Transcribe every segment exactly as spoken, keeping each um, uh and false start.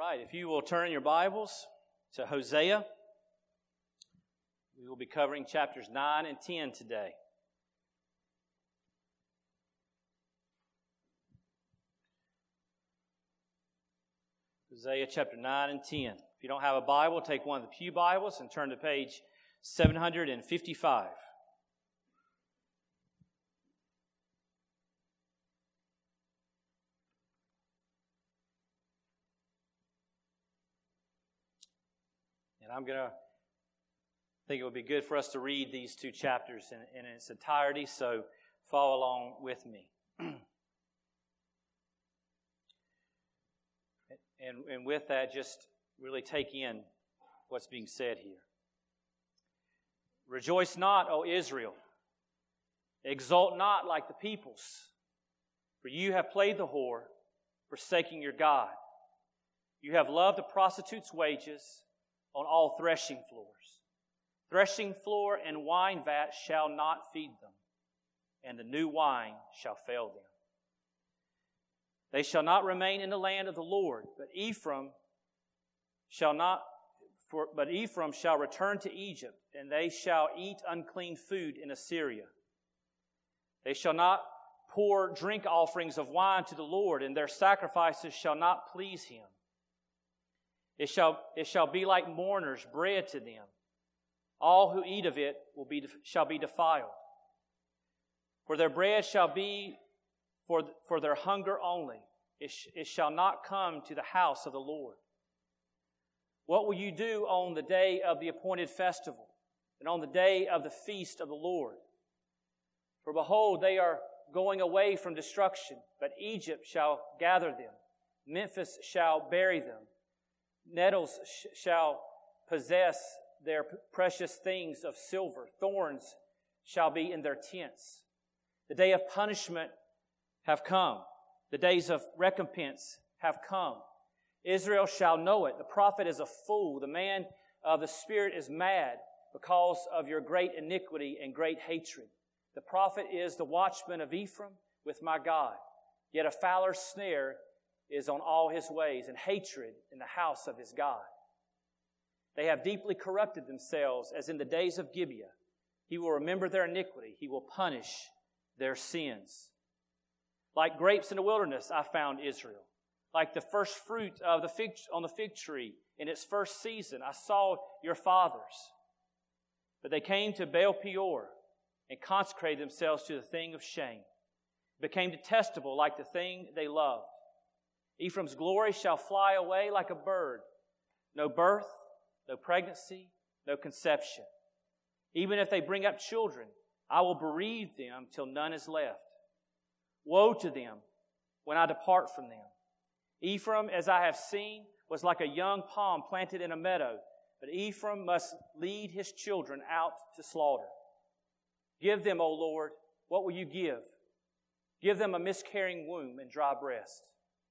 right, if you will turn your Bibles to Hosea, we will be covering chapters nine and ten today. Hosea chapter nine and ten. If you don't have a Bible, take one of the pew Bibles and turn to page seven hundred fifty-five. And I'm going to think it would be good for us to read these two chapters in, in its entirety, so follow along with me. and, and with that, just really take in what's being said here. Rejoice not, O Israel. Exult not like the peoples, for you have played the whore, forsaking your God. You have loved a prostitute's wages on all threshing floors. Threshing floor and wine vat shall not feed them, and the new wine shall fail them. They shall not remain in the land of the Lord, but Ephraim shall not, for, but Ephraim shall return to Egypt, and they shall eat unclean food in Assyria. They shall not pour drink offerings of wine to the Lord, and their sacrifices shall not please Him. It shall, it shall be like mourners' bread to them. All who eat of it will be, shall be defiled. For their bread shall be for, for their hunger only. It, sh, it shall not come to the house of the Lord. What will you do on the day of the appointed festival, and on the day of the feast of the Lord? For behold, they are going away from destruction, but Egypt shall gather them. Memphis shall bury them. Nettles sh- shall possess their p- precious things of silver. Thorns shall be in their tents. The day of punishment have come. The days of recompense have come. Israel shall know it. The prophet is a fool. The man of the Spirit is mad because of your great iniquity and great hatred. The prophet is the watchman of Ephraim with my God. Yet a fowler's snare is on all his ways, and hatred in the house of his God. They have deeply corrupted themselves as in the days of Gibeah. He will remember their iniquity. He will punish their sins. Like grapes in the wilderness, I found Israel. Like the first fruit of the fig, on the fig tree in its first season, I saw your fathers. But they came to Baal Peor and consecrated themselves to the thing of shame. Became detestable like the thing they loved. Ephraim's glory shall fly away like a bird. No birth, no pregnancy, no conception. Even if they bring up children, I will bereave them till none is left. Woe to them when I depart from them. Ephraim, as I have seen, was like a young palm planted in a meadow, but Ephraim must lead his children out to slaughter. Give them, O Lord, what will you give? Give them a miscarrying womb and dry breast.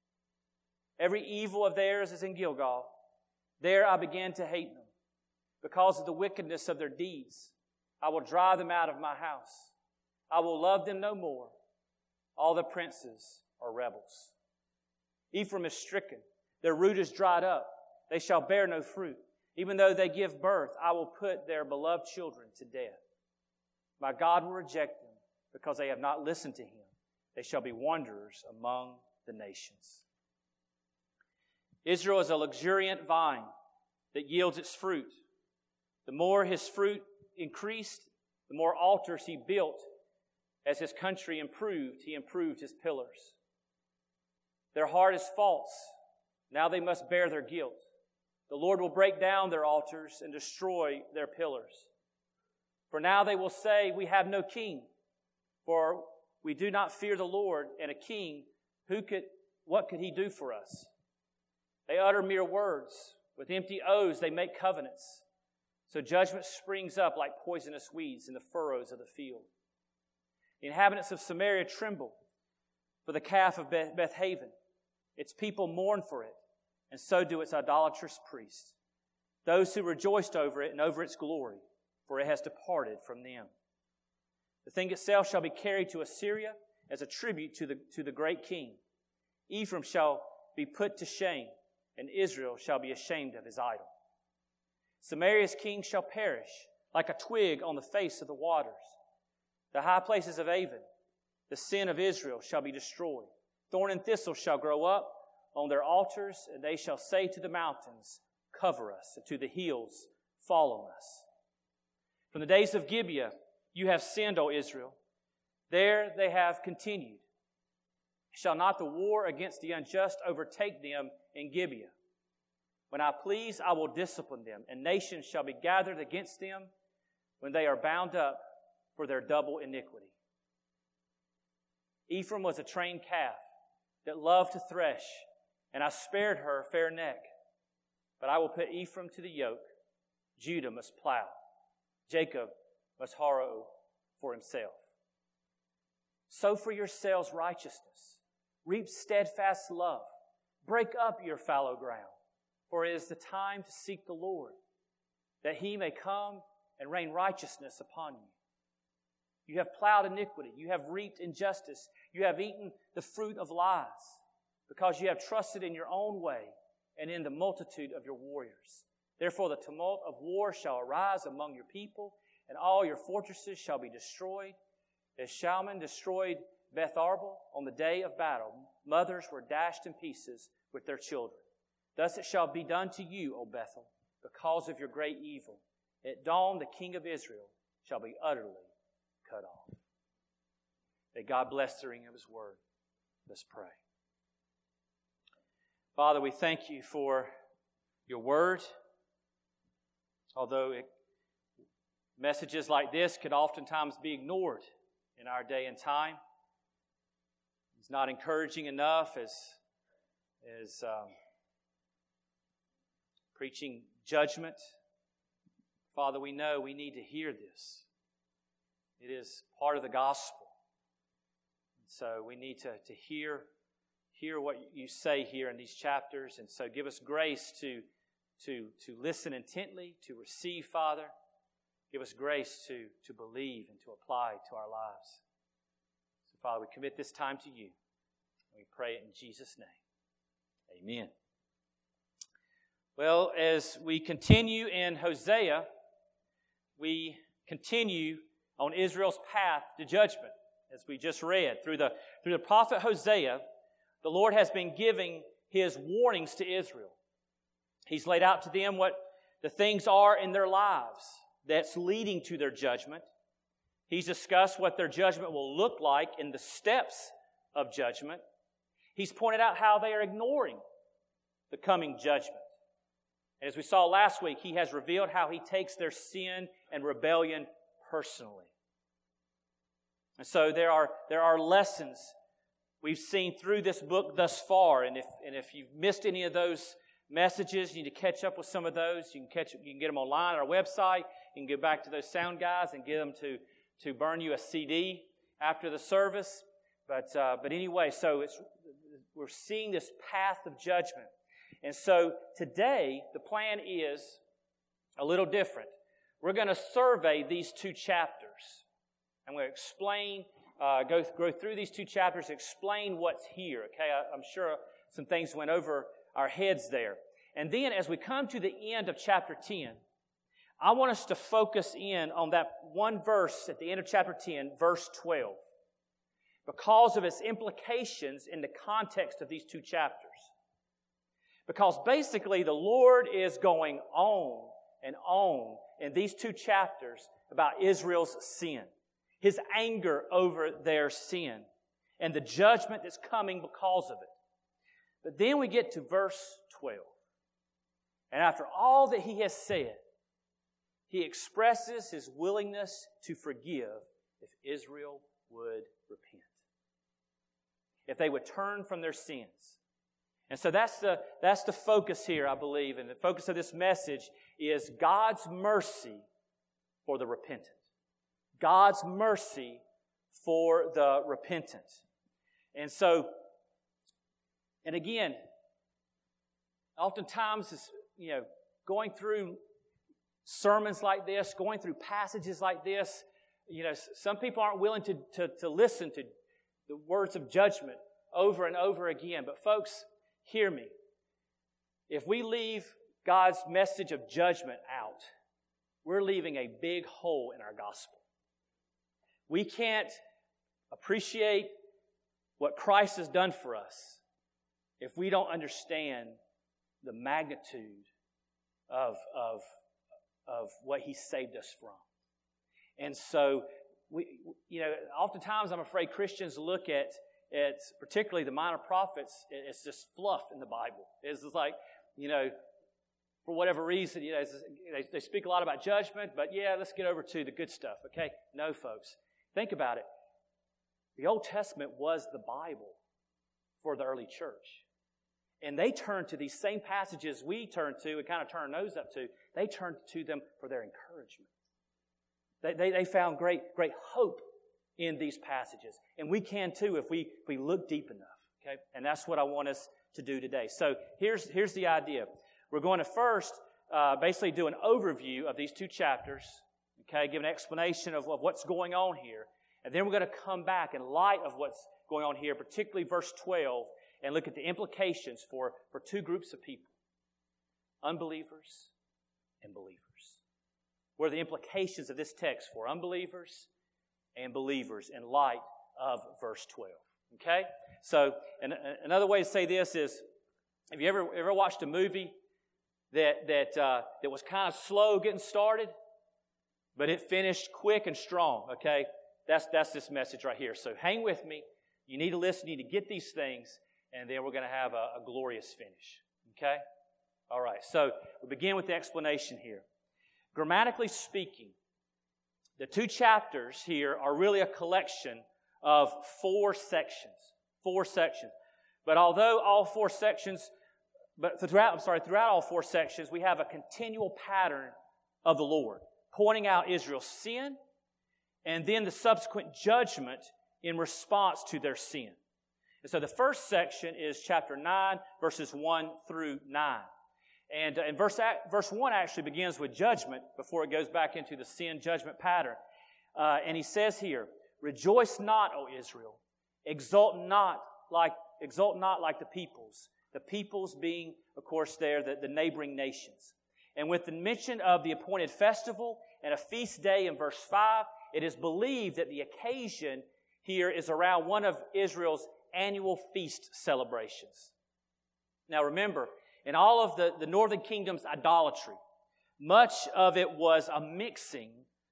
Every evil of theirs is in Gilgal. There I began to hate them. Because of the wickedness of their deeds, I will drive them out of my house. I will love them no more. All the princes are rebels. Ephraim is stricken. Their root is dried up. They shall bear no fruit. Even though they give birth, I will put their beloved children to death. My God will reject them because they have not listened to Him. They shall be wanderers among the nations. Israel is a luxuriant vine that yields its fruit. The more his fruit increased, the more altars he built. As his country improved, he improved his pillars. Their heart is false. Now they must bear their guilt. The Lord will break down their altars and destroy their pillars. For now they will say, we have no king, for we do not fear the Lord, and a king, who could, what could he do for us? They utter mere words. With empty oaths they make covenants. So judgment springs up like poisonous weeds in the furrows of the field. The inhabitants of Samaria tremble for the calf of Beth- Bethaven. Its people mourn for it, and so do its idolatrous priests. Those who rejoiced over it and over its glory, for it has departed from them. The thing itself shall be carried to Assyria as a tribute to the, to the great king. Ephraim shall be put to shame, and Israel shall be ashamed of his idol. Samaria's king shall perish like a twig on the face of the waters. The high places of Avon, the sin of Israel, shall be destroyed. Thorn and thistle shall grow up on their altars, and they shall say to the mountains, cover us, and to the hills, fall on us. From the days of Gibeah you have sinned, O Israel. There they have continued. Shall not the war against the unjust overtake them in Gibeah? When I please, I will discipline them, and nations shall be gathered against them when they are bound up for their double iniquity. Ephraim was a trained calf that loved to thresh, and I spared her fair neck. But I will put Ephraim to the yoke. Judah must plow. Jacob must harrow for himself. Sow for yourselves righteousness. Reap steadfast love. Break up your fallow ground, for it is the time to seek the Lord, that He may come and rain righteousness upon you. You have plowed iniquity. You have reaped injustice. You have eaten the fruit of lies, because you have trusted in your own way and in the multitude of your warriors. Therefore the tumult of war shall arise among your people, and all your fortresses shall be destroyed. As Shalman destroyed Beth Arbel on the day of battle, mothers were dashed in pieces with their children. Thus it shall be done to you, O Bethel, because of your great evil. At dawn the king of Israel shall be utterly cut off. May God bless the reading of His word. Let's pray. Father, we thank you for your word. Although it, messages like this could oftentimes be ignored in our day and time. It's not encouraging enough as, as um, preaching judgment. Father, we know we need to hear this. It is part of the gospel. So we need to, to hear, hear what you say here in these chapters. And so give us grace to, to, to listen intently, to receive, Father. Give us grace to, to believe and to apply to our lives. So, Father, we commit this time to you. We pray it in Jesus' name. Amen. Well, as we continue in Hosea, we continue on Israel's path to judgment, as we just read. Through the, through the prophet Hosea, the Lord has been giving His warnings to Israel. He's laid out to them what the things are in their lives that's leading to their judgment. He's discussed what their judgment will look like in the steps of judgment. He's pointed out how they are ignoring the coming judgment. And as we saw last week, He has revealed how He takes their sin and rebellion personally. And so there are, there are lessons we've seen through this book thus far. And if, and if you've missed any of those messages, you need to catch up with some of those. You can catch, you can get them online at our website. You can go back to those sound guys and get them to, to burn you a C D after the service. But uh, but anyway, so it's we're seeing this path of judgment. And so today, the plan is a little different. We're going to survey these two chapters. I'm going to explain, uh, go, go through these two chapters, explain what's here. Okay, I, I'm sure some things went over our heads there. And then as we come to the end of chapter ten, I want us to focus in on that one verse at the end of chapter ten, verse twelve, because of its implications in the context of these two chapters. Because basically the Lord is going on and on in these two chapters about Israel's sin, His anger over their sin, and the judgment that's coming because of it. But then we get to verse twelve. And after all that He has said, He expresses His willingness to forgive if Israel would repent, if they would turn from their sins. And so that's the, that's the focus here, I believe. And the focus of this message is God's mercy for the repentant. God's mercy for the repentant. And so, and again, oftentimes, it's, you know, going through sermons like this, going through passages like this, you know, some people aren't willing to, to, to listen to the words of judgment over and over again. But folks, hear me. if we leave God's message of judgment out, we're leaving a big hole in our gospel. We can't appreciate what Christ has done for us if we don't understand the magnitude of, of, of what He saved us from. And so, we, you know, oftentimes I'm afraid Christians look at, at particularly the minor prophets, it's just fluff in the Bible. It's just like, you know, for whatever reason, you know, they, they speak a lot about judgment, but yeah, let's get over to the good stuff, okay? No, folks. Think about it. The Old Testament was the Bible for the early church. And they turned to these same passages we turn to and kind of turn our nose up to. They turned to them for their encouragement. They, they, they found great, great hope in these passages. And we can too if we, if we look deep enough, okay? And that's what I want us to do today. So here's, here's the idea. We're going to first uh, basically do an overview of these two chapters, okay, give an explanation of, of what's going on here. And then we're going to come back in light of what's going on here, particularly verse twelve, and look at the implications for, for two groups of people, unbelievers and believers. What are the implications of this text for unbelievers and believers in light of verse twelve? Okay? So, and, another way to say this is, have you ever ever watched a movie that that uh, that was kind of slow getting started, but it finished quick and strong? Okay, that's that's this message right here. So hang with me. You need to listen. You need to get these things, and then we're going to have a, a glorious finish. Okay, all right. So we begin with the explanation here. Grammatically speaking, the two chapters here are really a collection of four sections. Four sections. But although all four sections But throughout, I'm sorry, throughout all four sections, we have a continual pattern of the Lord, pointing out Israel's sin and then the subsequent judgment in response to their sin. And so the first section is chapter nine, verses one through nine. And, uh, and verse, verse one actually begins with judgment before it goes back into the sin judgment pattern. Uh, and he says here, "Rejoice not, O Israel, exult not like, exult not like the peoples." The peoples being, of course, there, the, the neighboring nations. And with the mention of the appointed festival and a feast day in verse five, it is believed that the occasion here is around one of Israel's annual feast celebrations. Now remember, in all of the, the northern kingdom's idolatry, much of it was a mixing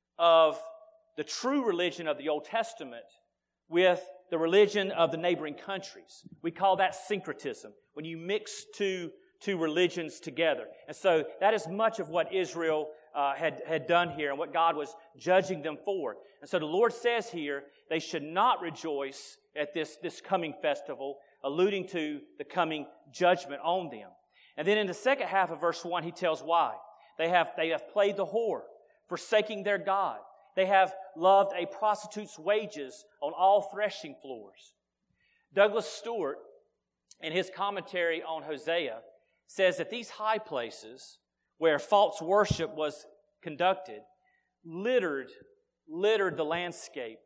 of the true religion of the Old Testament with the religion of the neighboring countries. We call that syncretism, when you mix two, two religions together. And so that is much of what Israel uh, had, had done here and what God was judging them for. And so the Lord says here, they should not rejoice at this, this coming festival, alluding to the coming judgment on them. And then in the second half of verse one, he tells why. They have, they have played the whore, forsaking their God. They have loved a prostitute's wages on all threshing floors. Douglas Stewart, in his commentary on Hosea, says that these high places where false worship was conducted littered, littered the landscape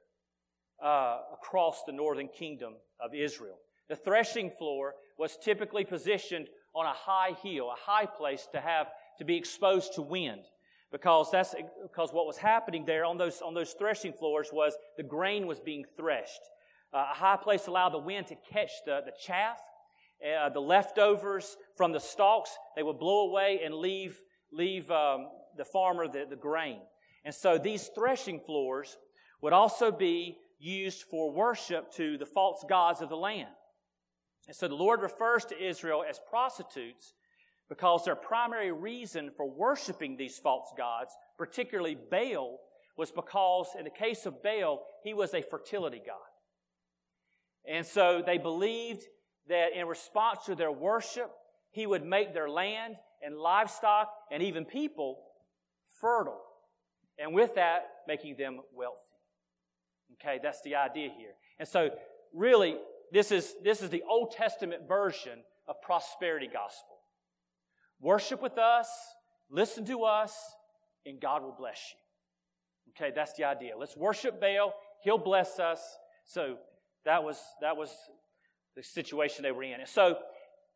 uh, across the northern kingdom of Israel. The threshing floor was typically positioned on a high hill, a high place to have to be exposed to wind. Because that's because what was happening there on those on those threshing floors was the grain was being threshed. Uh, a high place allowed the wind to catch the, the chaff, uh, the leftovers from the stalks. They would blow away and leave leave um, the farmer the, the grain. And so these threshing floors would also be used for worship to the false gods of the land. And so the Lord refers to Israel as prostitutes, because their primary reason for worshiping these false gods, particularly Baal, was because, in the case of Baal, he was a fertility god. And so they believed that in response to their worship, he would make their land and livestock and even people fertile. And with that, making them wealthy. Okay, that's the idea here. And so, really, this is, this is the Old Testament version of prosperity gospel. Worship with us, listen to us, and God will bless you. Okay, that's the idea. Let's worship Baal. He'll bless us. So that was that was the situation they were in. And so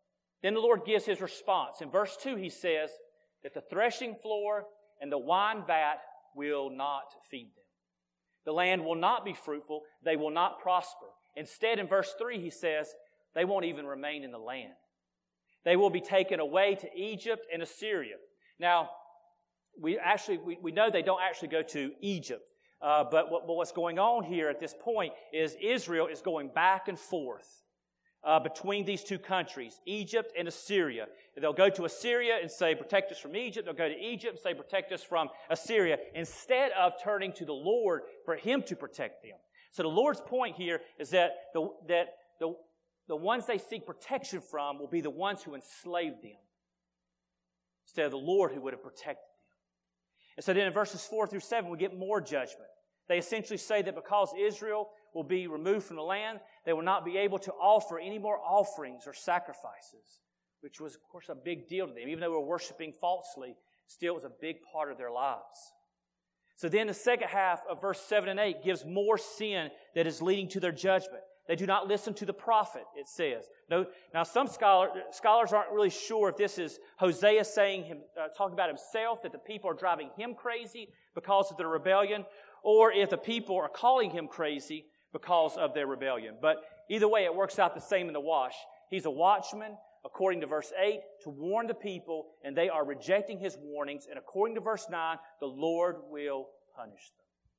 Then the Lord gives His response. In verse two, He says that the threshing floor and the wine vat will not feed them. The land will not be fruitful. They will not prosper. Instead, in verse three, He says they won't even remain in the land. They will be taken away to Egypt and Assyria. Now, we actually we, we know they don't actually go to Egypt. Uh, but, what, but what's going on here at this point is Israel is going back and forth uh, between these two countries, Egypt and Assyria. They'll go to Assyria and say, protect us from Egypt. They'll go to Egypt and say, protect us from Assyria, instead of turning to the Lord for Him to protect them. So the Lord's point here is that the, that the, the ones they seek protection from will be the ones who enslaved them, instead of the Lord who would have protected them. And so then in verses four through seven, we get more judgment. They essentially say that because Israel will be removed from the land, they will not be able to offer any more offerings or sacrifices, which was, of course, a big deal to them. Even though they were worshiping falsely, still it was a big part of their lives. So then the second half of verse seven and eight gives more sin that is leading to their judgment. They do not listen to the prophet, it says. No, now, some scholar, scholars aren't really sure if this is Hosea saying, him, uh, talking about himself, that the people are driving him crazy because of their rebellion, or if the people are calling him crazy because of their rebellion. But either way, it works out the same in the wash. He's a watchman, according to verse eight, to warn the people, and they are rejecting his warnings. And according to verse nine, the Lord will punish them.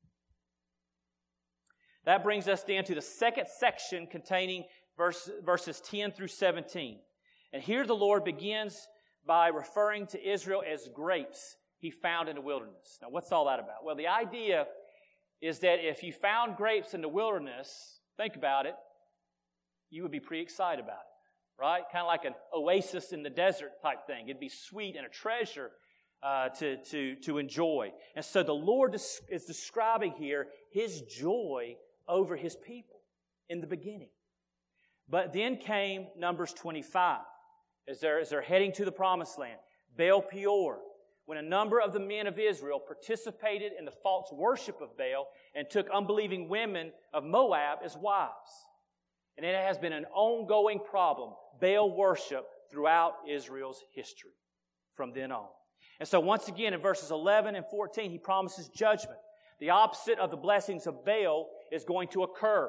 That brings us then to the second section containing verse, verses ten through seventeen. And here the Lord begins by referring to Israel as grapes He found in the wilderness. Now, what's all that about? Well, the idea is that if you found grapes in the wilderness, think about it, you would be pretty excited about it, right? Kind of like an oasis in the desert type thing. It'd be sweet and a treasure uh, to, to, to enjoy. And so the Lord is describing here His joy over His people in the beginning. But then came Numbers twenty-five, as they're, as they're heading to the Promised Land. Baal Peor, when a number of the men of Israel participated in the false worship of Baal and took unbelieving women of Moab as wives. And it has been an ongoing problem, Baal worship, throughout Israel's history from then on. And so once again in verses eleven and fourteen, He promises judgment. The opposite of the blessings of Baal is going to occur.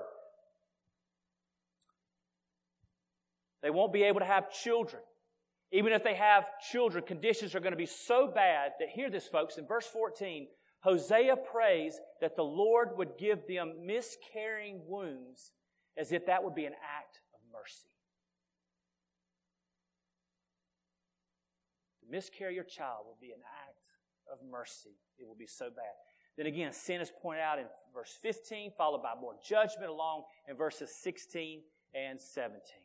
They won't be able to have children. Even if they have children, conditions are going to be so bad that, hear this, folks, in verse fourteen, Hosea prays that the Lord would give them miscarrying wombs as if that would be an act of mercy. To miscarry your child will be an act of mercy. It will be so bad. Then again, sin is pointed out in verse fifteen, followed by more judgment along in verses sixteen and seventeen.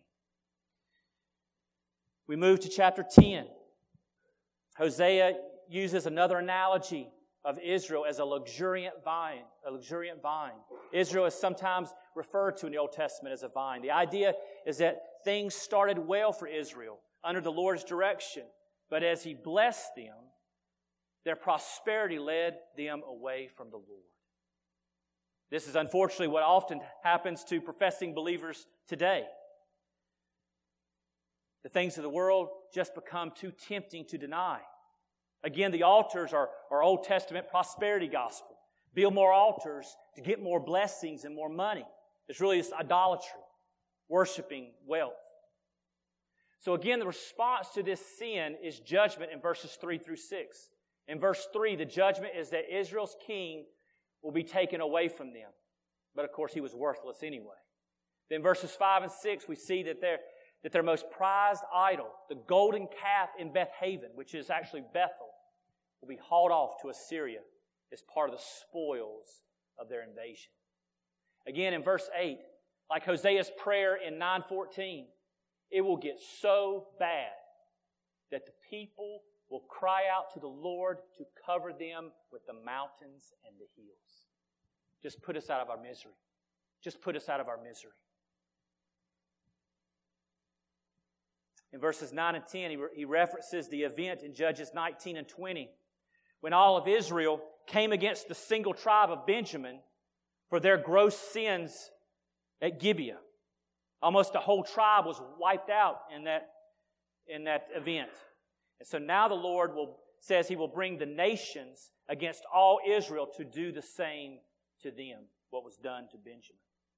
We move to chapter ten. Hosea uses another analogy of Israel as a luxuriant vine, a luxuriant vine. Israel is sometimes referred to in the Old Testament as a vine. The idea is that things started well for Israel under the Lord's direction, but as He blessed them, their prosperity led them away from the Lord. This is unfortunately what often happens to professing believers today. The things of the world just become too tempting to deny. Again, the altars are, are Old Testament prosperity gospel. Build more altars to get more blessings and more money. It's really this idolatry, worshiping wealth. So again, the response to this sin is judgment in verses three through six. In verse three, the judgment is that Israel's king will be taken away from them. But of course, he was worthless anyway. Then verses five and six, we see that they're that their most prized idol, the golden calf in Beth Haven, which is actually Bethel, will be hauled off to Assyria as part of the spoils of their invasion. Again, in verse eight, like Hosea's prayer in nine fourteen, it will get so bad that the people will cry out to the Lord to cover them with the mountains and the hills. Just put us out of our misery. Just put us out of our misery. In verses nine and ten, he, re- he references the event in Judges nineteen and twenty, when all of Israel came against the single tribe of Benjamin for their gross sins at Gibeah. Almost the whole tribe was wiped out in that, in that event. And so now the Lord will says He will bring the nations against all Israel to do the same to them, what was done to Benjamin.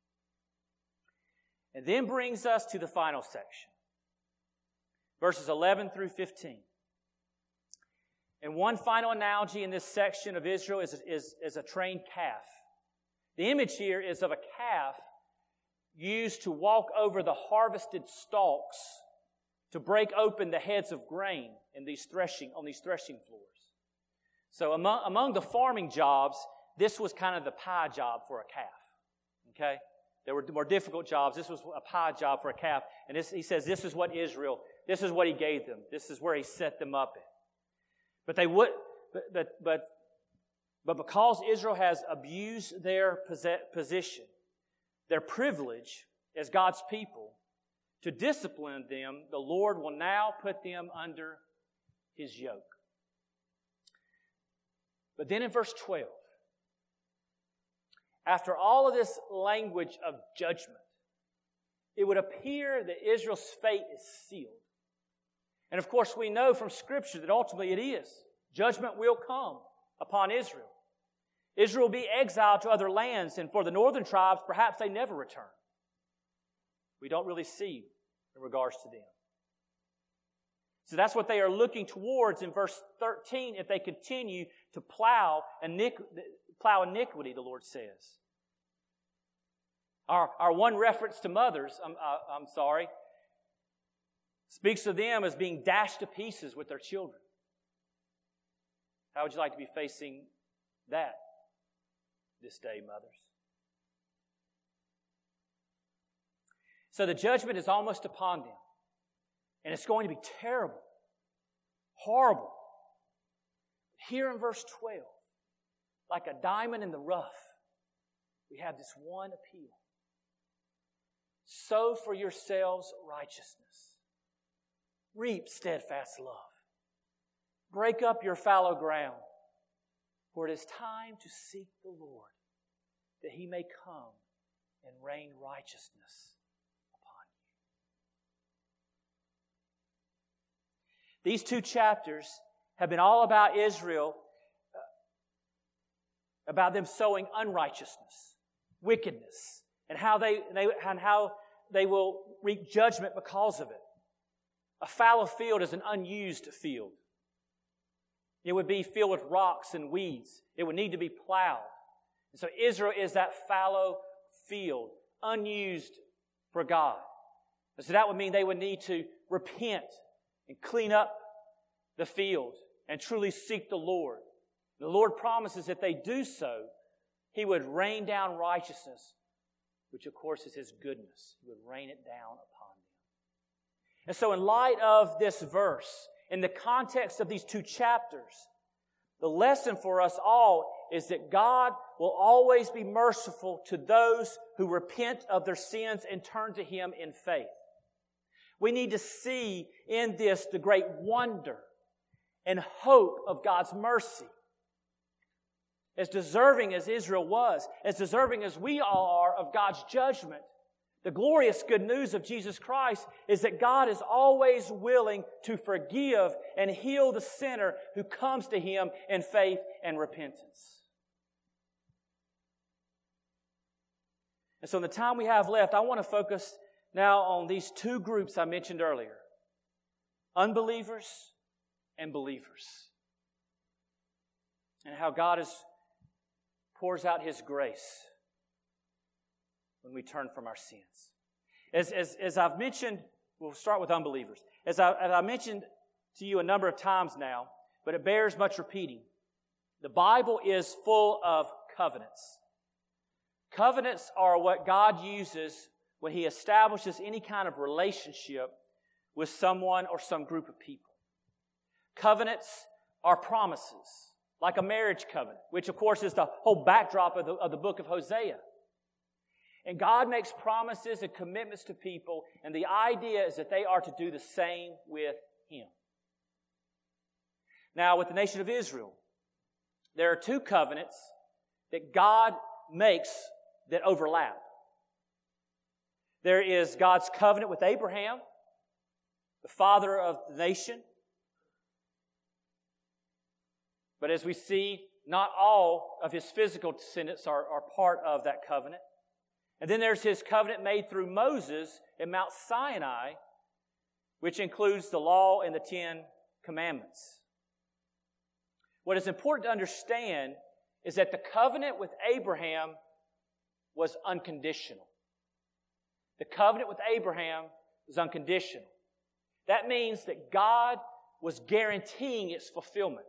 And then brings us to the final section, verses eleven through fifteen. And one final analogy in this section of Israel is, is, is a trained calf. The image here is of a calf used to walk over the harvested stalks to break open the heads of grain in these threshing on these threshing floors. So among, among the farming jobs, this was kind of the pie job for a calf. Okay? There were more difficult jobs. This was a pie job for a calf. And this, he says this is what Israel, this is what He gave them. This is where He set them up in. But they would, but, but, but, but because Israel has abused their position, their privilege as God's people, to discipline them, the Lord will now put them under His yoke. But then in verse twelve, after all of this language of judgment, it would appear that Israel's fate is sealed. And of course, we know from Scripture that ultimately it is. Judgment will come upon Israel. Israel will be exiled to other lands, and for the northern tribes, perhaps they never return. We don't really see in regards to them. So that's what they are looking towards in verse thirteen if they continue to plow, iniqu- plow iniquity, the Lord says. Our, our one reference to mothers, I'm, uh, I'm sorry, speaks of them as being dashed to pieces with their children. How would you like to be facing that this day, mothers? So the judgment is almost upon them. And it's going to be terrible, horrible. Here in verse twelve, like a diamond in the rough, we have this one appeal. Sow for yourselves righteousness. Reap steadfast love. Break up your fallow ground, for it is time to seek the Lord, that He may come and rain righteousness upon you. These two chapters have been all about Israel, uh, about them sowing unrighteousness, wickedness, and how they, they and how they will reap judgment because of it. A fallow field is an unused field. It would be filled with rocks and weeds. It would need to be plowed. And so Israel is that fallow field, unused for God. And so that would mean they would need to repent and clean up the field and truly seek the Lord. The Lord promises that they do so, He would rain down righteousness, which of course is His goodness. He would rain it down upon them. And so in light of this verse, in the context of these two chapters, the lesson for us all is that God will always be merciful to those who repent of their sins and turn to Him in faith. We need to see in this the great wonder and hope of God's mercy. As deserving as Israel was, as deserving as we all are of God's judgment, the glorious good news of Jesus Christ is that God is always willing to forgive and heal the sinner who comes to Him in faith and repentance. And so in the time we have left, I want to focus now on these two groups I mentioned earlier. Unbelievers and believers. And how God is, pours out His grace when we turn from our sins. As, as, as I've mentioned, we'll start with unbelievers. As I, as I mentioned to you a number of times now, but it bears much repeating, the Bible is full of covenants. Covenants are what God uses when He establishes any kind of relationship with someone or some group of people. Covenants are promises, like a marriage covenant, which of course is the whole backdrop of the, of the book of Hosea. And God makes promises and commitments to people, and the idea is that they are to do the same with Him. Now, with the nation of Israel, there are two covenants that God makes that overlap. There is God's covenant with Abraham, the father of the nation. But as we see, not all of his physical descendants are, are part of that covenant. And then there's his covenant made through Moses at Mount Sinai, which includes the law and the Ten Commandments. What is important to understand is that the covenant with Abraham was unconditional. The covenant with Abraham was unconditional. That means that God was guaranteeing its fulfillment.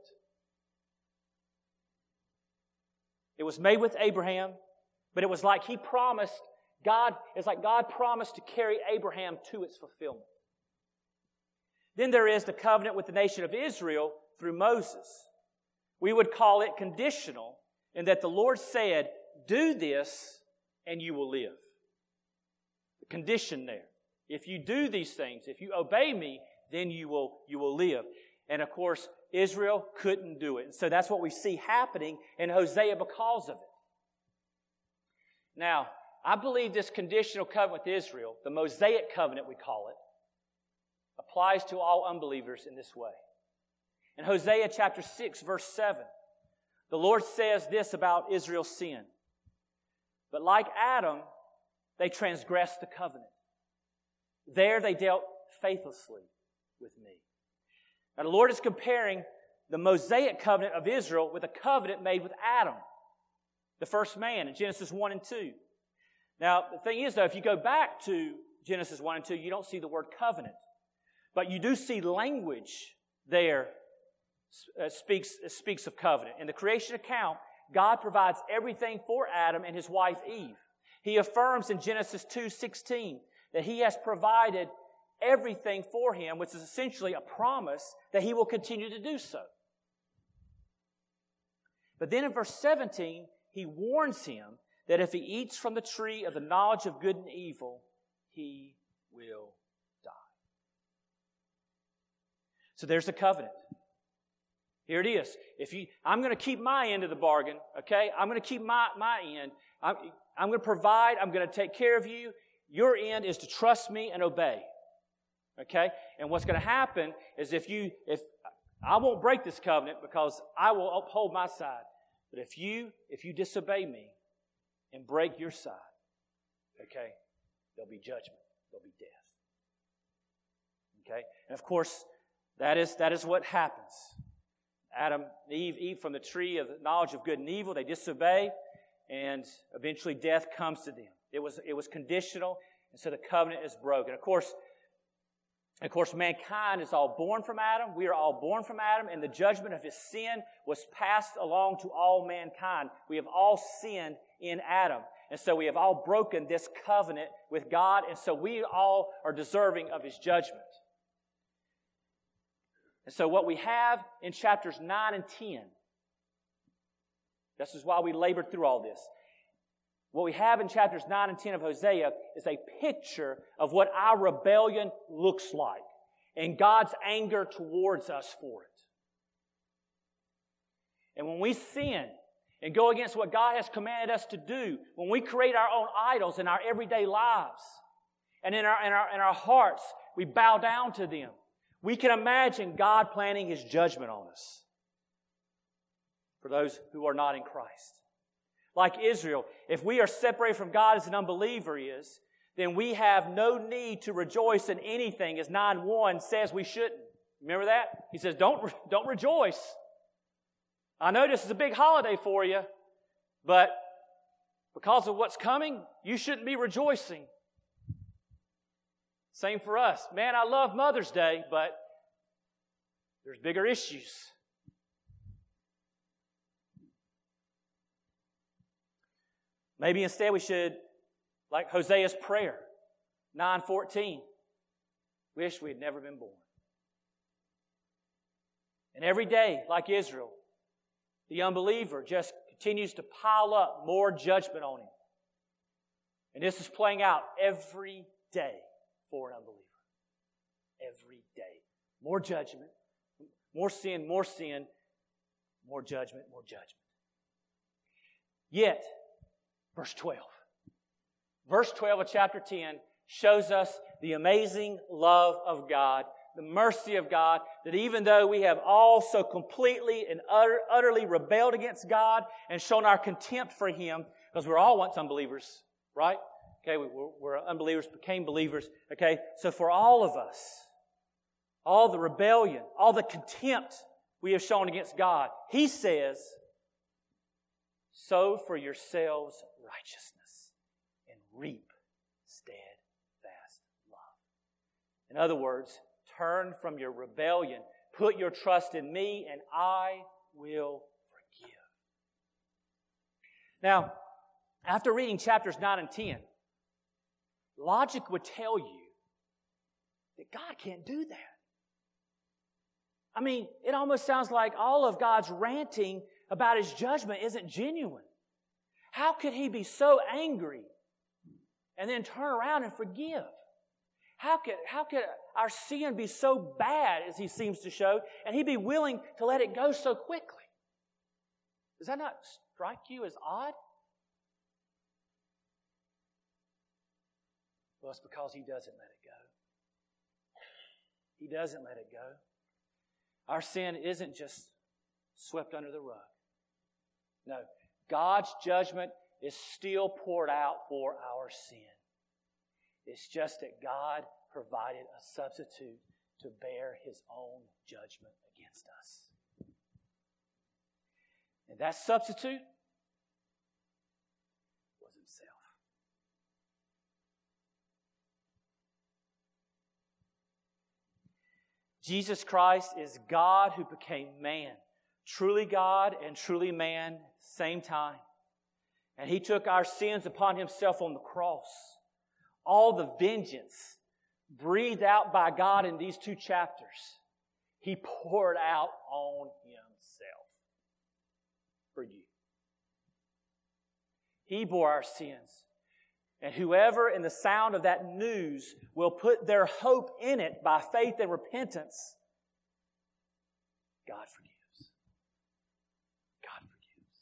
It was made with Abraham, but it was like He promised, God, it's like God promised to carry Abraham to its fulfillment. Then there is the covenant with the nation of Israel through Moses. We would call it conditional in that the Lord said, do this and you will live. The condition there. If you do these things, if you obey me, then you will, you will live. And of course, Israel couldn't do it. And so that's what we see happening in Hosea because of it. Now, I believe this conditional covenant with Israel, the Mosaic covenant we call it, applies to all unbelievers in this way. In Hosea chapter six, verse seven, the Lord says this about Israel's sin. But like Adam, they transgressed the covenant. There they dealt faithlessly with me. Now the Lord is comparing the Mosaic covenant of Israel with a covenant made with Adam, the first man, in Genesis one and two. Now the thing is though, if you go back to Genesis one and two, you don't see the word covenant. But you do see language there uh, speaks, uh, speaks of covenant. In the creation account, God provides everything for Adam and his wife Eve. He affirms in Genesis two sixteen that He has provided everything for him, which is essentially a promise that He will continue to do so. But then in verse seventeen, He warns him that if he eats from the tree of the knowledge of good and evil, he will die. So there's the covenant. Here it is. If you, I'm going to keep my end of the bargain, okay? I'm going to keep my, my end. I'm, I'm going to provide. I'm going to take care of you. Your end is to trust me and obey. Okay? And what's going to happen is if you, if I won't break this covenant because I will uphold my side. But if you, if you disobey me and break your side, okay, there'll be judgment. There'll be death. Okay? And of course, that is, that is what happens. Adam and Eve eat from the tree of the knowledge of good and evil. They disobey, and eventually death comes to them. It was, it was conditional, and so the covenant is broken. Of course, of course, mankind is all born from Adam. We are all born from Adam, and the judgment of his sin was passed along to all mankind. We have all sinned in Adam, and so we have all broken this covenant with God, and so we all are deserving of His judgment. And so what we have in chapters nine and ten, this is why we labored through all this. What we have in chapters nine and ten of Hosea is a picture of what our rebellion looks like and God's anger towards us for it. And when we sin and go against what God has commanded us to do, when we create our own idols in our everyday lives and in our, in our, in our hearts, we bow down to them. We can imagine God planning His judgment on us for those who are not in Christ. Like Israel, if we are separated from God as an unbeliever is, then we have no need to rejoice in anything, as nine one says we shouldn't. Remember that? He says, don't, don't rejoice. I know this is a big holiday for you, but because of what's coming, you shouldn't be rejoicing. Same for us. Man, I love Mother's Day, but there's bigger issues. Maybe instead we should, like Hosea's prayer, nine fourteen, wish we had never been born. And every day, like Israel, the unbeliever just continues to pile up more judgment on him. And this is playing out every day for an unbeliever. Every day. More judgment, more sin, more sin, more judgment, more judgment. Yet, verse twelve. Verse twelve of chapter ten shows us the amazing love of God the mercy of God, that even though we have all so completely and utter, utterly rebelled against God and shown our contempt for Him, because we're all once unbelievers, right? Okay, we, we're, we're unbelievers, became believers. Okay, so for all of us, all the rebellion, all the contempt we have shown against God, He says, sow for yourselves righteousness and reap steadfast love. In other words, turn from your rebellion, put your trust in me, and I will forgive. Now, after reading chapters nine and ten, logic would tell you that God can't do that. I mean, it almost sounds like all of God's ranting about His judgment isn't genuine. How could He be so angry and then turn around and forgive? How could, how could our sin be so bad, as He seems to show, and He be willing to let it go so quickly? Does that not strike you as odd? Well, it's because He doesn't let it go. He doesn't let it go. Our sin isn't just swept under the rug. No, God's judgment is still poured out for our sin. It's just that God provided a substitute to bear His own judgment against us. And that substitute was Himself. Jesus Christ is God who became man. Truly God and truly man, same time. And He took our sins upon Himself on the cross. All the vengeance breathed out by God in these two chapters, He poured out on Himself for you. He bore our sins. And whoever in the sound of that news will put their hope in it by faith and repentance, God forgives. God forgives.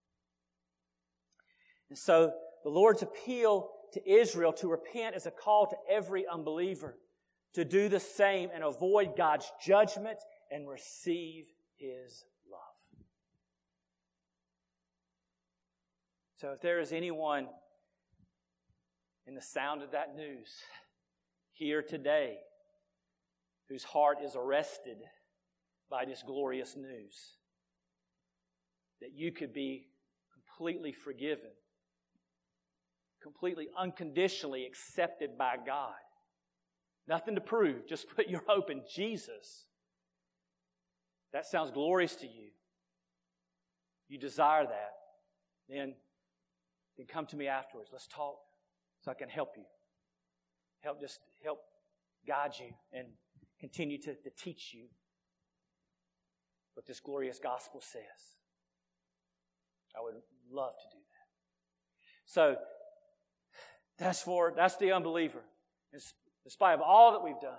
And so the Lord's appeal to Israel to repent is a call to every unbeliever to do the same and avoid God's judgment and receive His love. So if there is anyone in the sound of that news here today whose heart is arrested by this glorious news, that you could be completely forgiven, completely unconditionally accepted by God. Nothing to prove, just put your hope in Jesus. That sounds glorious to you. You desire that, then, then come to me afterwards. Let's talk so I can help you. Help just help guide you and continue to, to teach you what this glorious gospel says. I would love to do that. So, that's for, that's the unbeliever. In spite of all that we've done,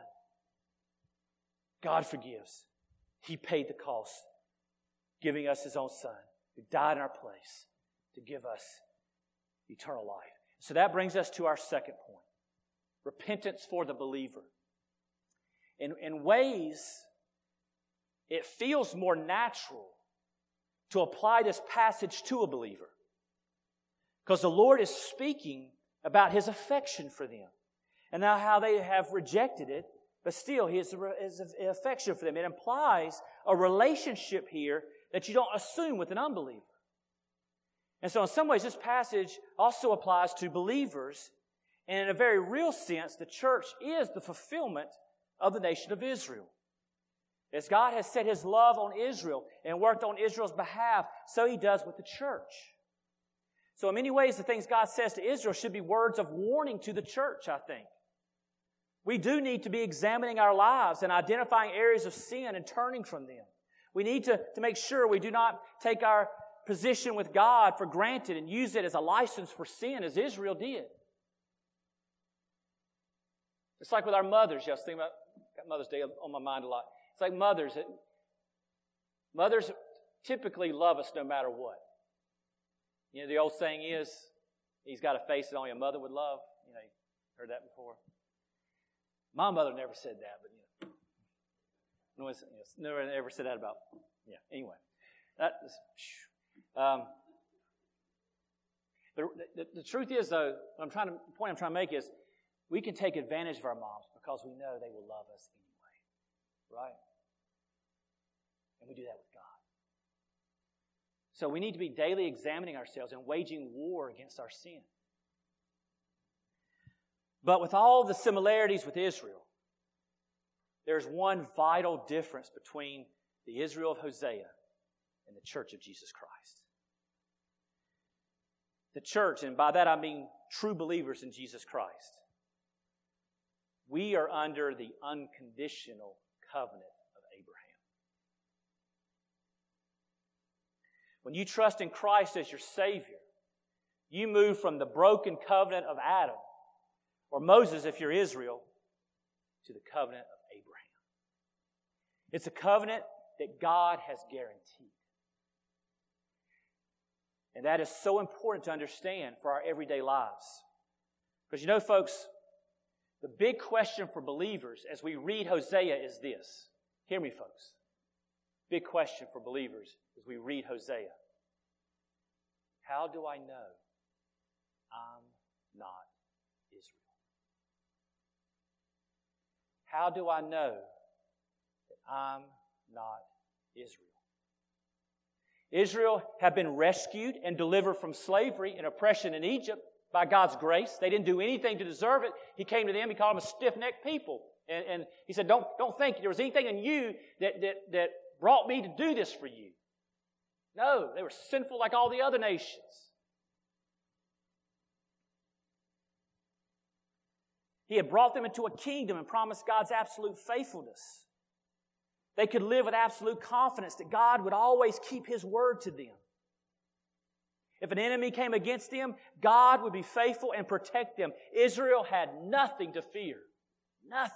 God forgives. He paid the cost, giving us His own Son, who died in our place to give us eternal life. So that brings us to our second point. Repentance for the believer. In, in ways, it feels more natural to apply this passage to a believer, because the Lord is speaking about His affection for them. And now how they have rejected it, but still His, His affection for them. It implies a relationship here that you don't assume with an unbeliever. And so in some ways this passage also applies to believers. And in a very real sense, the church is the fulfillment of the nation of Israel. As God has set His love on Israel and worked on Israel's behalf, so He does with the church. So in many ways, the things God says to Israel should be words of warning to the church, I think. We do need to be examining our lives and identifying areas of sin and turning from them. We need to, to make sure we do not take our position with God for granted and use it as a license for sin, as Israel did. It's like with our mothers. I was thinking about got Mother's Day on my mind a lot. It's like mothers. Mothers typically love us no matter what. You know, the old saying is, He's got a face that only a mother would love. You know, you heard that before. My mother never said that, but you know. was, you know, never ever said that about, yeah, anyway. That is, um, the, the, the truth is, though, what I'm trying to, the point I'm trying to make is we can take advantage of our moms because we know they will love us anyway, right? And we do that with God. So we need to be daily examining ourselves and waging war against our sin. But with all the similarities with Israel, there's one vital difference between the Israel of Hosea and the church of Jesus Christ. The church, and by that I mean true believers in Jesus Christ, we are under the unconditional covenant of Abraham. When you trust in Christ as your Savior, you move from the broken covenant of Adam, or Moses if you're Israel, to the covenant of Abraham. It's a covenant that God has guaranteed. And that is so important to understand for our everyday lives. Because you know, folks, the big question for believers as we read Hosea is this. Hear me, folks. Big question for believers as we read Hosea. How do I know I'm not Israel? How do I know that I'm not Israel? Israel had been rescued and delivered from slavery and oppression in Egypt by God's grace. They didn't do anything to deserve it. He came to them, He called them a stiff-necked people. And, and He said, don't, don't think there was anything in you that, that, that brought me to do this for you. No, they were sinful like all the other nations. He had brought them into a kingdom and promised God's absolute faithfulness. They could live with absolute confidence that God would always keep His word to them. If an enemy came against them, God would be faithful and protect them. Israel had nothing to fear. Nothing.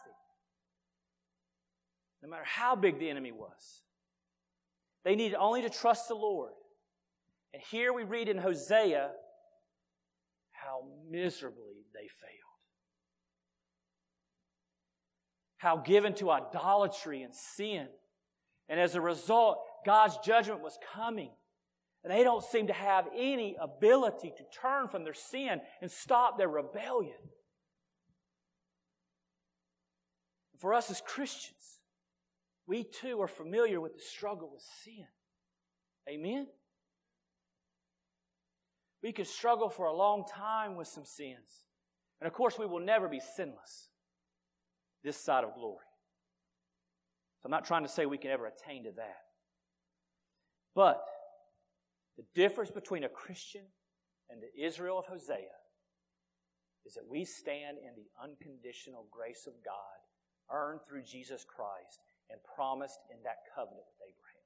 No matter how big the enemy was. They needed only to trust the Lord. And here we read in Hosea how miserably they failed. How given to idolatry and sin. And as a result, God's judgment was coming. And they don't seem to have any ability to turn from their sin and stop their rebellion. For us as Christians, we too are familiar with the struggle with sin. Amen? We could struggle for a long time with some sins. And of course, we will never be sinless this side of glory. So I'm not trying to say we can ever attain to that. But the difference between a Christian and the Israel of Hosea is that we stand in the unconditional grace of God earned through Jesus Christ and promised in that covenant with Abraham.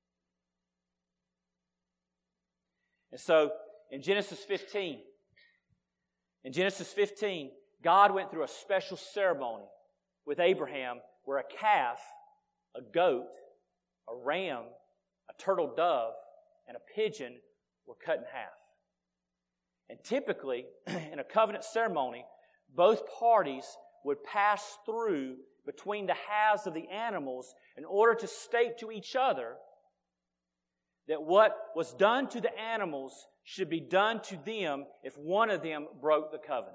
And so, in Genesis fifteen, in Genesis fifteen, God went through a special ceremony with Abraham where a calf, a goat, a ram, a turtle dove, and a pigeon were cut in half. And typically, in a covenant ceremony, both parties would pass through between the halves of the animals in order to state to each other that what was done to the animals should be done to them if one of them broke the covenant.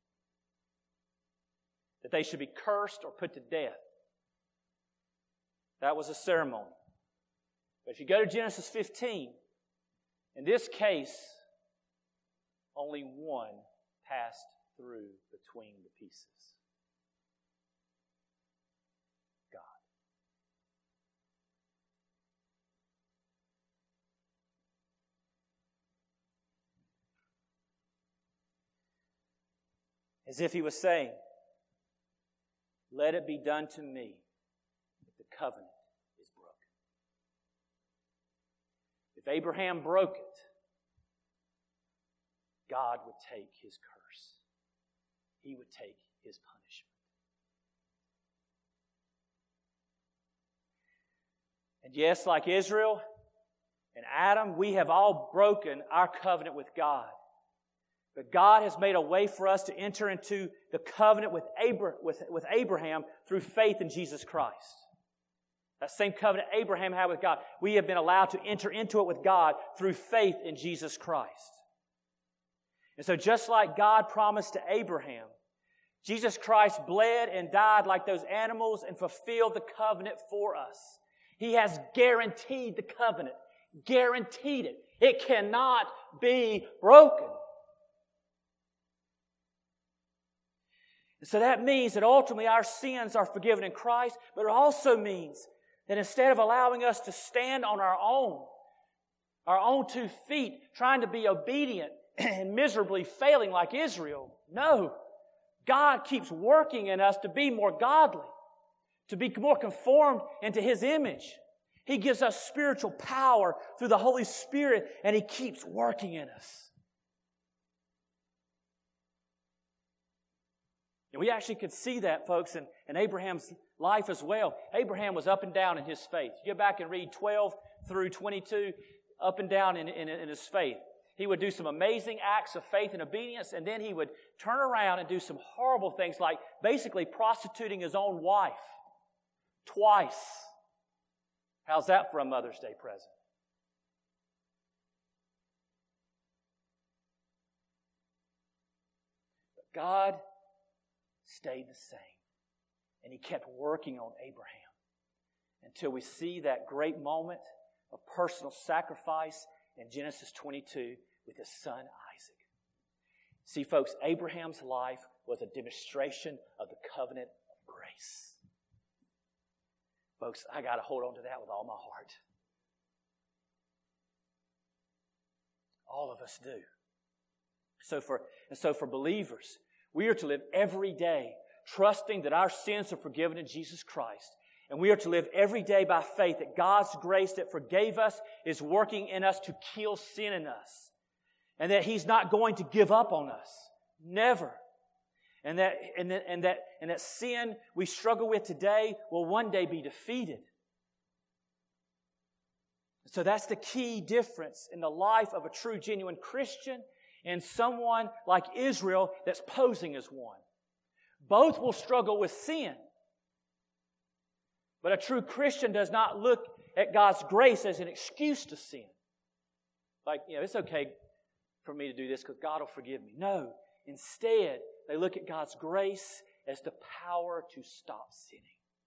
That they should be cursed or put to death. That was a ceremony. But if you go to Genesis fifteen, in this case, only one passed through between the pieces. God. As if He was saying, let it be done to me if the covenant is broken. If Abraham broke it, God would take His curse. He would take His punishment. And yes, like Israel and Adam, we have all broken our covenant with God. But God has made a way for us to enter into the covenant with Abraham, with, with Abraham through faith in Jesus Christ. That same covenant Abraham had with God, we have been allowed to enter into it with God through faith in Jesus Christ. And so just like God promised to Abraham, Jesus Christ bled and died like those animals and fulfilled the covenant for us. He has guaranteed the covenant. Guaranteed it. It cannot be broken. So that means that ultimately our sins are forgiven in Christ, but it also means that instead of allowing us to stand on our own, our own two feet, trying to be obedient and miserably failing like Israel, no. God keeps working in us to be more godly, to be more conformed into His image. He gives us spiritual power through the Holy Spirit, and He keeps working in us. And we actually could see that, folks, in, in Abraham's life as well. Abraham was up and down in his faith. You go back and read twelve through twenty-two, up and down in, in, in his faith. He would do some amazing acts of faith and obedience, and then he would turn around and do some horrible things like basically prostituting his own wife twice. How's that for a Mother's Day present? But God stayed the same, and He kept working on Abraham until we see that great moment of personal sacrifice in Genesis twenty-two with his son Isaac. See, folks, Abraham's life was a demonstration of the covenant of grace. Folks, I got to hold on to that with all my heart. All of us do. So for, and so for believers, we are to live every day trusting that our sins are forgiven in Jesus Christ. And we are to live every day by faith that God's grace that forgave us is working in us to kill sin in us. And that He's not going to give up on us. Never. And that, and that, and that, and that sin we struggle with today will one day be defeated. So that's the key difference in the life of a true, genuine Christian and someone like Israel that's posing as one. Both will struggle with sin. But a true Christian does not look at God's grace as an excuse to sin. Like, you know, it's okay for me to do this because God will forgive me. No. Instead, they look at God's grace as the power to stop sinning.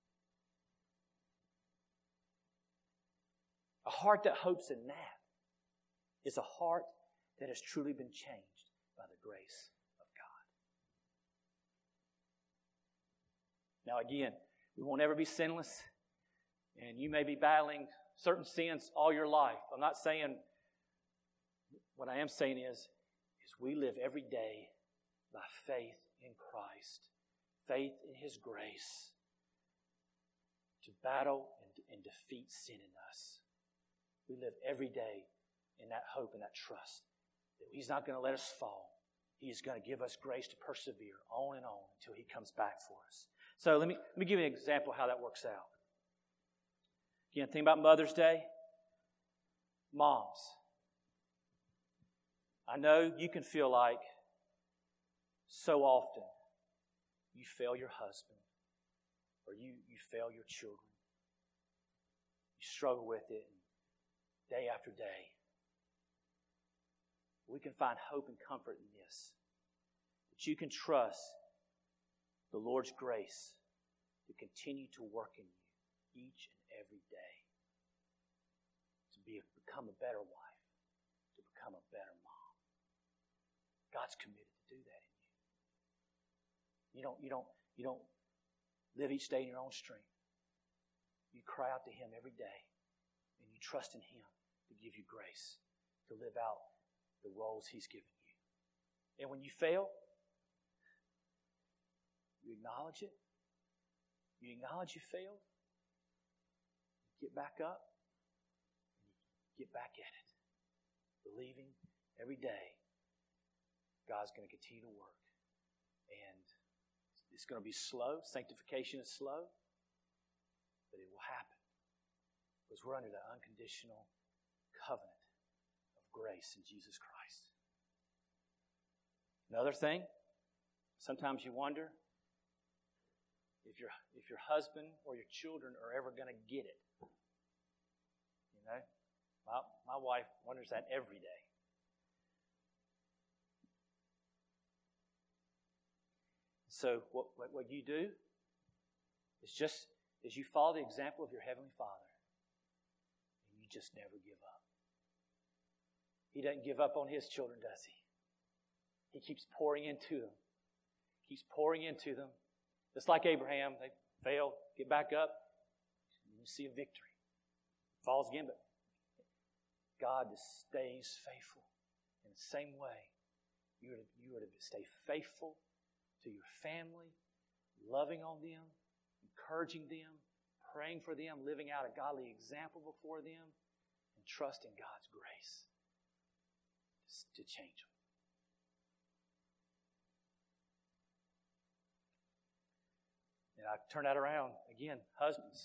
A heart that hopes in that is a heart that has truly been changed by the grace of God. Now again, we won't ever be sinless, and you may be battling certain sins all your life. I'm not saying, what I am saying is, is we live every day by faith in Christ, faith in His grace, to battle and, and defeat sin in us. We live every day in that hope and that trust that He's not going to let us fall. He's going to give us grace to persevere on and on until He comes back for us. So let me, let me give you an example of how that works out. Again, think about Mother's Day. Moms, I know you can feel like so often you fail your husband or you, you fail your children. You struggle with it day after day. We can find hope and comfort in this. That you can trust the Lord's grace to continue to work in you each and every day. To be, become a better wife. To become a better mom. God's committed to do that in you. You don't, you don't, you don't live each day in your own strength. You cry out to Him every day. And you trust in Him to give you grace to live out the roles He's given you. And when you fail, you acknowledge it. You acknowledge you failed. You get back up. And you get back at it. Believing every day God's going to continue to work. And it's going to be slow. Sanctification is slow. But it will happen. Because we're under the unconditional covenant of grace in Jesus Christ. Another thing, sometimes you wonder, if your if your husband or your children are ever going to get it. You know, my my wife wonders that every day. So what, what what you do is just as you follow the example of your Heavenly Father, and you just never give up. He doesn't give up on His children, does He? He keeps pouring into them. Keeps pouring into them. Just like Abraham, they fail, get back up, you see a victory. Falls again, but God just stays faithful. In the same way, you are to, you are to stay faithful to your family, loving on them, encouraging them, praying for them, living out a godly example before them, and trusting God's grace to change them. And I turn that around again, husbands.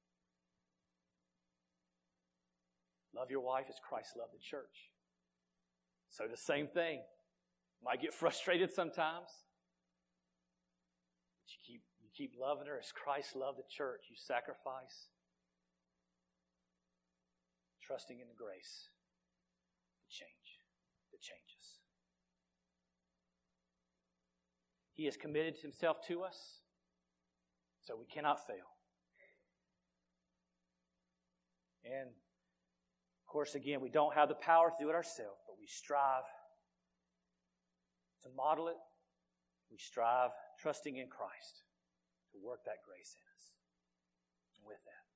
Love your wife as Christ loved the church. So the same thing. Might get frustrated sometimes. But you keep you keep loving her as Christ loved the church. You sacrifice. Trusting in the grace to change. That changes. He has committed Himself to us. So we cannot fail. And, of course, again, we don't have the power to do it ourselves, but we strive to model it. We strive, trusting in Christ, to work that grace in us. And with that,